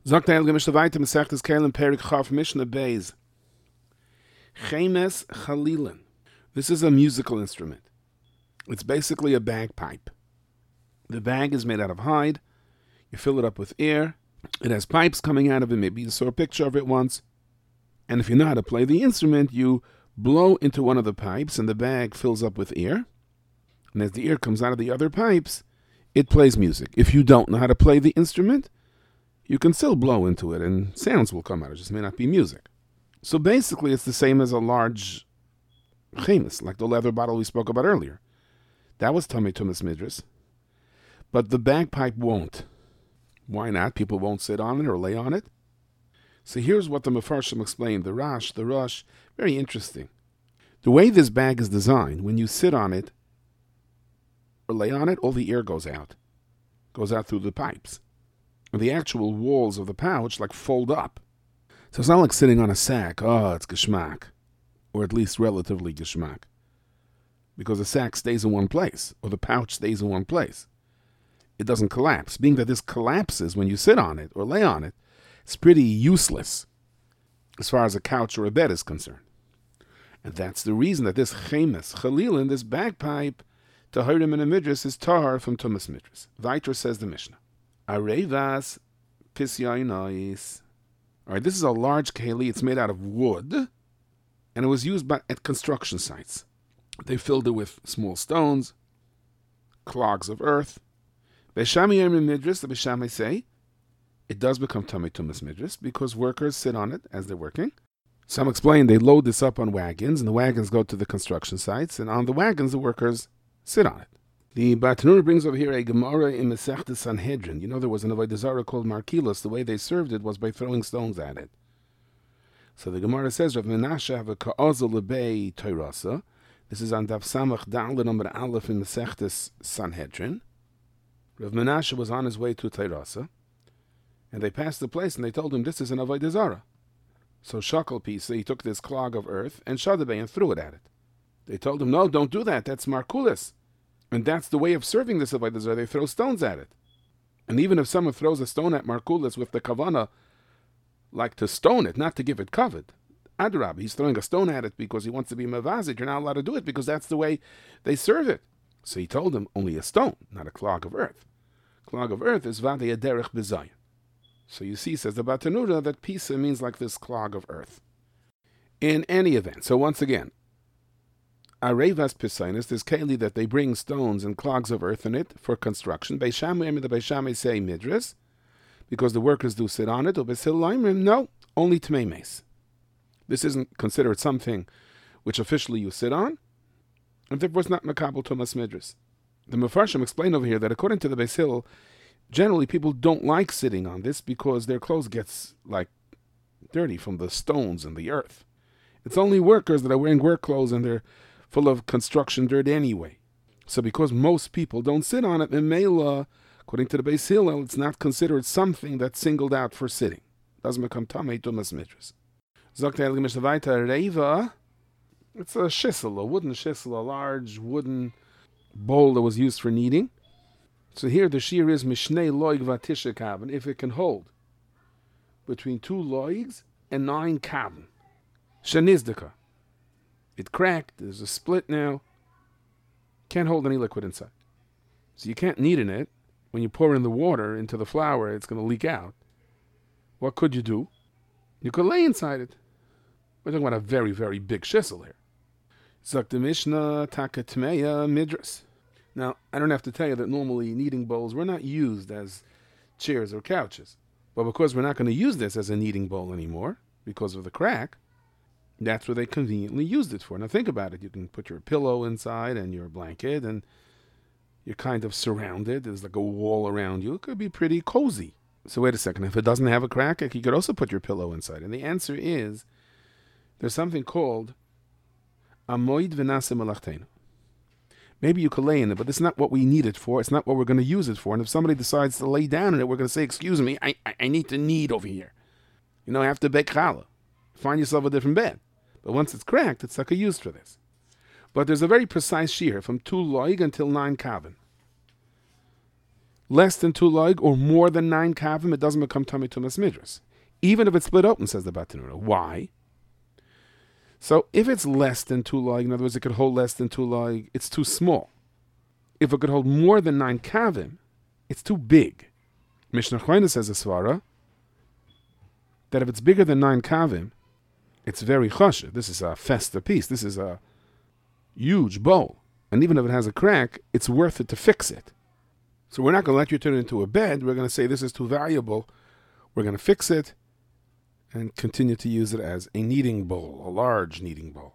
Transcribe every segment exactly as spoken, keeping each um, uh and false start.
Sagt der Heilige Mishnah weiter, Masechtes Kelim Perik Chaf Mishnah Beis. Chemes Chalilin. This is a musical instrument. It's basically a bagpipe. The bag is made out of hide. You fill it up with air. It has pipes coming out of it. Maybe you saw a picture of it once. And if you know how to play the instrument, you blow into one of the pipes and the bag fills up with air. And as the air comes out of the other pipes, it plays music. If you don't know how to play the instrument, you can still blow into it and sounds will come out. It just may not be music. So basically it's the same as a large chemes, like the leather bottle we spoke about earlier. That was Tamei Tumas Midras. But the bagpipe won't. Why not? People won't sit on it or lay on it. So here's what the Mefarshim explained. The Rash, the Rush, very interesting. The way this bag is designed, when you sit on it or lay on it, all the air goes out. Goes out through the pipes. And the actual walls of the pouch like fold up. So it's not like sitting on a sack. Oh, it's geschmack. Or at least relatively geschmack. Because the sack stays in one place, or the pouch stays in one place. It doesn't collapse. Being that this collapses when you sit on it or lay on it, it's pretty useless as far as a couch or a bed is concerned. And that's the reason that this chemes, chalilin, this bagpipe, tahirim in a midras, is tahar from Tumas Midras. Viter says the Mishnah. Arevas pisyainais. All right, this is a large keli. It's made out of wood, and it was used by, at construction sites. They filled it with small stones, clogs of earth. Beishami Yom Midras, the Beishami say, it does become Tamei Tumas Midras because workers sit on it as they're working. Some explain they load this up on wagons, and the wagons go to the construction sites, and on the wagons the workers sit on it. The Bartanura brings over here a Gemara in Masechtas Sanhedrin. You know, there was an Avodah Zarah called Markilos. The way they served it was by throwing stones at it. So the Gemara says, Rav Menashe have a ka'azah lebei Toirasa. This is on Daf Samach Da'aleh number Aleph in Masechtas Sanhedrin. Rav Menashe was on his way to Toirasa, and they passed the place, and they told him, this is an Avodah Zarah. So Shakal Pisa, he took this clog of earth and Shadabay and threw it at it. They told him, no, don't do that. That's Markulis. And that's the way of serving this Avodah Zarah. They throw stones at it. And even if someone throws a stone at Markulis with the kavana, like to stone it, not to give it kavod, Adrab, he's throwing a stone at it because he wants to be mavazid. You're not allowed to do it because that's the way they serve it. So he told him, only a stone, not a clog of earth. Clog of earth is vadei derech b'zayin. So you see, says the Bartanura, that pisa means like this clog of earth. In any event, so once again, Arevas Pisainis, this keli that they bring stones and clogs of earth in it for construction. Beishamim, the Beishamim say midras, because the workers do sit on it. Or Besil no, only Tmei Meis. This isn't considered something which officially you sit on, and therefore it's not Makabel Tumas Midras. The Mefarshim explain over here that according to the Beis Hillel, generally people don't like sitting on this because their clothes gets like dirty from the stones and the earth. It's only workers that are wearing work clothes and they're full of construction dirt anyway. So because most people don't sit on it, in Mela, according to the Beis Hillel, it's not considered something that's singled out for sitting. It doesn't become Tamei Tumas Midras. Zokt Heilige Mishnah weiter, Reiva, it's a shissel, a wooden shissel, a large wooden bowl that was used for kneading. So here the shear is Mishnei loig vatisha kavan, if it can hold between two loigs and nine kavan. Shanizdika. It cracked, there's a split now. Can't hold any liquid inside. So you can't knead in it. When you pour in the water into the flour, it's going to leak out. What could you do? You could lay inside it. We're talking about a very, very big shissel here. Zok the Mishnah takatmeya midras. Now, I don't have to tell you that normally kneading bowls were not used as chairs or couches. But because we're not going to use this as a kneading bowl anymore, because of the crack, that's what they conveniently used it for. Now think about it. You can put your pillow inside and your blanket, and you're kind of surrounded. There's like a wall around you. It could be pretty cozy. So wait a second. If it doesn't have a crack, you could also put your pillow inside. And the answer is, there's something called amoid v'nase malachtenu. Maybe you could lay in it, but it's not what we need it for. It's not what we're going to use it for. And if somebody decides to lay down in it, we're going to say, excuse me, I, I, I need to knead over here. You know, I have to bake challah. Find yourself a different bed. But once it's cracked, it's like a use for this. But there's a very precise shear from two loig until nine kavan. less than two loig or more than nine kavim, it doesn't become tummy tumas midras. Even if it's split open, says the Batanura. Why? So if it's less than two loig, in other words, it could hold less than two loig, it's too small. If it could hold more than nine kavim, it's too big. Mishnah Choyna says a svara that if it's bigger than nine kavim, it's very chasha. This is a festa piece. This is a huge bowl. And even if it has a crack, it's worth it to fix it. So we're not going to let you turn it into a bed. We're going to say this is too valuable. We're going to fix it and continue to use it as a kneading bowl, a large kneading bowl.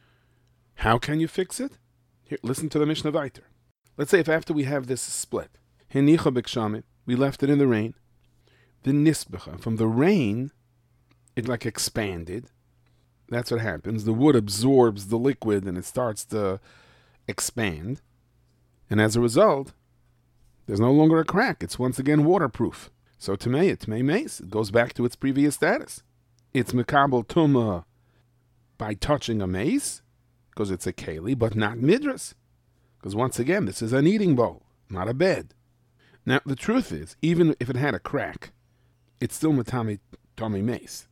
How can you fix it? Here, listen to the Mishnah Vayter. Let's say if after we have this split, henicha b'kshamim, we left it in the rain, the nisbecha, from the rain, it like expanded. That's what happens. The wood absorbs the liquid and it starts to expand. And as a result, there's no longer a crack. It's once again waterproof. So Tamei, Tamei Mace, it goes back to its previous status. It's Mekabel Tumah by touching a mace, because it's a keli, but not midras. Because once again, this is an eating bowl, not a bed. Now, the truth is, even if it had a crack, it's still Matami Tommy Mace.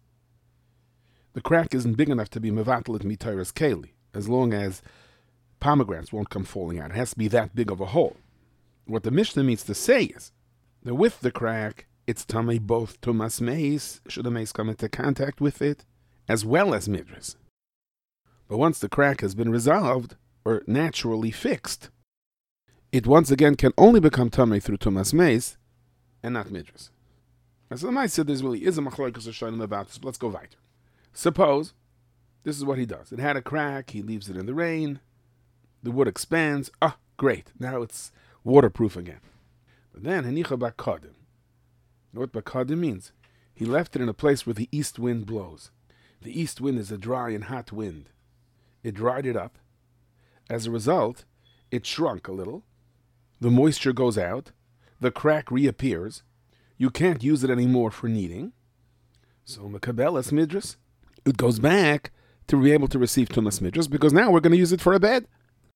The crack isn't big enough to be Mevatalit Mitairas Keli, as long as pomegranates won't come falling out. It has to be that big of a hole. What the Mishnah means to say is that with the crack, it's Tommy both Tumas Mace, should the mace come into contact with it, as well as Midras. But once the crack has been resolved, or naturally fixed, it once again can only become Tommy through Tumas Mace, and not Midras. As the Mace said, there really is a machlokes of Shonim about this, but let's go weiter. Suppose, this is what he does. It had a crack, he leaves it in the rain, the wood expands, ah, great, now it's waterproof again. But then, Henicha Bakadim. You know what Bakadim means? He left it in a place where the east wind blows. The east wind is a dry and hot wind. It dried it up. As a result, it shrunk a little. The moisture goes out. The crack reappears. You can't use it anymore for kneading. So Mekabelas Midras, it goes back to be able to receive Tumas Midras, because now we're going to use it for a bed.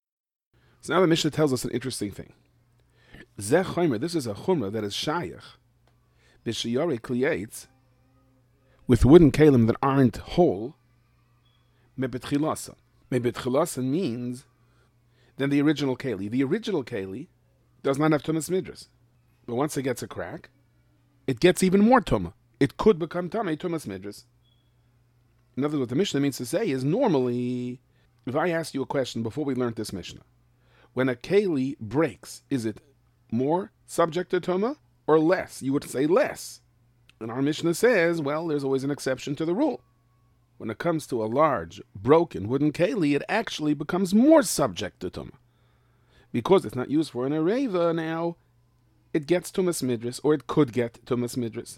So now the Mishnah tells us an interesting thing. Zeh Chomer, this is a chumrah that is shayach, b'shiyare kliyates, with wooden kalim that aren't whole, mebetchilasa. Mebetchilasa means than the original keli. The original keli does not have tumas midras, but once it gets a crack, it gets even more tuma. It could become tamei tumas midras. In other words, what the Mishnah means to say is, normally, if I asked you a question before we learned this Mishnah, when a keli breaks, is it more subject to tuma or less? You would say less. And our Mishnah says, well, there's always an exception to the rule. When it comes to a large, broken wooden keli, it actually becomes more subject to tuma. Because it's not used for an areva now, it gets tumas midras, or it could get tumas midras.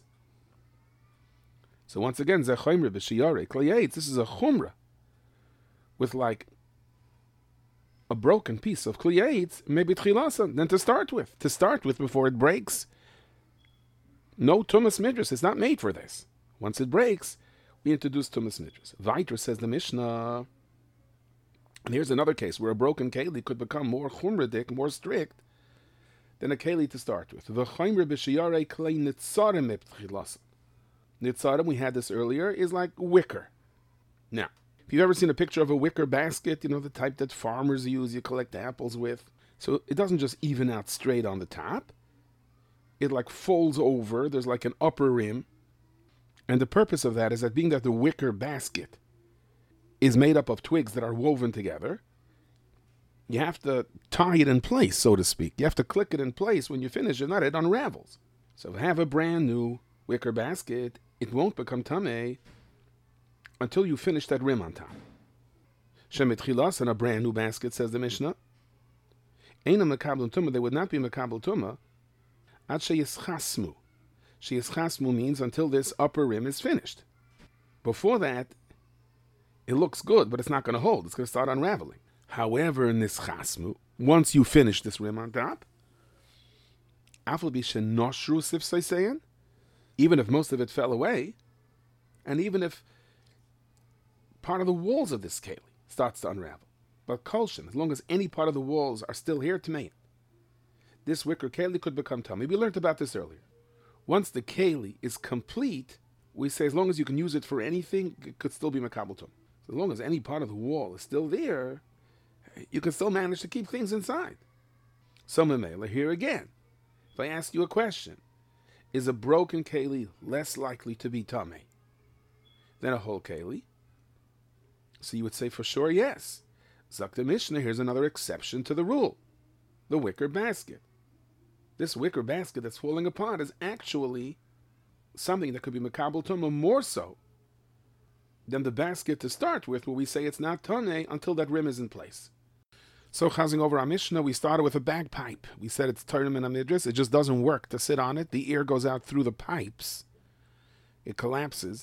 So once again, this is a chumrah with like a broken piece of kliyetz, maybe tchilasa, then to start with, to start with before it breaks. No tumas midras, it's not made for this. Once it breaks, we introduce tumas midras. Vayter says the Mishnah, and here's another case where a broken keli could become more chumradik, more strict, than a keli to start with. V'chaymer b'shiyarei klei nitzarim eptchilasa. Nitzarim, we had this earlier, is like wicker. Now, if you've ever seen a picture of a wicker basket, you know, the type that farmers use, you collect apples with. So it doesn't just even out straight on the top. It like folds over, there's like an upper rim. And the purpose of that is that being that the wicker basket is made up of twigs that are woven together, you have to tie it in place, so to speak. You have to click it in place when you finish it, not it unravels. So if you have a brand new wicker basket, it won't become tamei until you finish that rim on top. Shemet chilas in a brand new basket, says the Mishnah. Eina mekabel tumah, they would not be mekabel tumah. Ad sheyischasmu. Sheyischasmu means until this upper rim is finished. Before that, it looks good, but it's not going to hold. It's going to start unraveling. However, in this chasmu, once you finish this rim on top, afal bi shenoshru sifsei seyin, even if most of it fell away, and even if part of the walls of this keli starts to unravel, but kolshin, as long as any part of the walls are still here to me, this wicker keli could become tummy. We learned about this earlier. Once the keli is complete, we say as long as you can use it for anything, it could still be makabel tum. So as long as any part of the wall is still there, you can still manage to keep things inside. So memela, here again, if I ask you a question, is a broken keli less likely to be tummy than a whole keli? So you would say for sure yes. Zakta Mishnah, here's another exception to the rule. The wicker basket. This wicker basket that's falling apart is actually something that could be makabel tumah more so than the basket to start with, where we say it's not toneh until that rim is in place. So, chazing over our Mishnah, we started with a bagpipe. We said it's Tarim and Amidris. It just doesn't work to sit on it. The air goes out through the pipes. It collapses.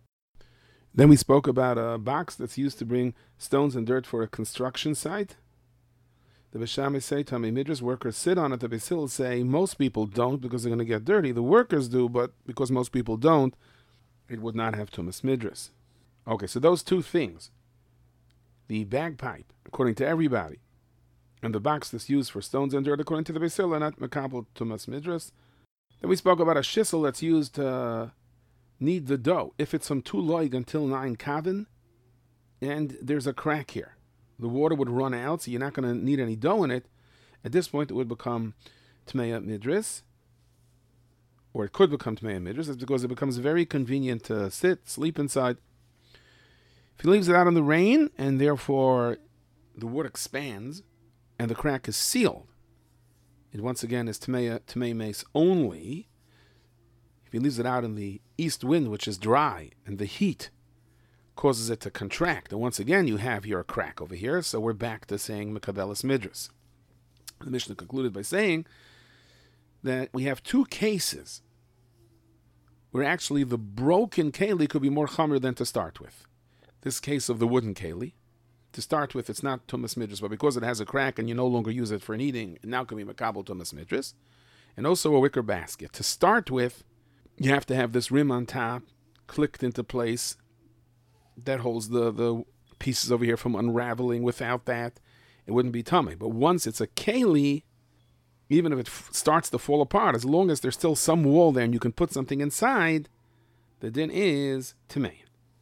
Then we spoke about a box that's used to bring stones and dirt for a construction site. The Beshamai say, Tamei Midras, workers sit on it. The Beis Hillel say, most people don't because they're going to get dirty. The workers do, but because most people don't, it would not have Tumas Midras. Okay, so those two things, the bagpipe, according to everybody, and the box that's used for stones and dirt, according to the Beis Hillel, are not makabel Tumas Midras. Then we spoke about a shissel that's used to knead the dough. If it's from two loig until nine kavin, and there's a crack here, the water would run out, so you're not going to need any dough in it. At this point, it would become Tmeya Midris, or it could become Tmeya Midris. That's because it becomes very convenient to sit, sleep inside. If he leaves it out in the rain, and therefore the wood expands, and the crack is sealed, it once again is Tmeya Tmei Mace only. If he leaves it out in the east wind, which is dry, and the heat causes it to contract, and once again you have here a crack over here, so we're back to saying Mekabelis Midras. The Mishnah concluded by saying that we have two cases where actually the broken keli could be more chamer than to start with. This case of the wooden keli, to start with, it's not Tumas Midras, but because it has a crack and you no longer use it for eating, it now can be Makabel Tumas Midras. And also a wicker basket. To start with, you have to have this rim on top clicked into place that holds the, the pieces over here from unraveling. Without that, it wouldn't be tummy. But once it's a keli, even if it f- starts to fall apart, as long as there's still some wall there and you can put something inside, the din is tummy.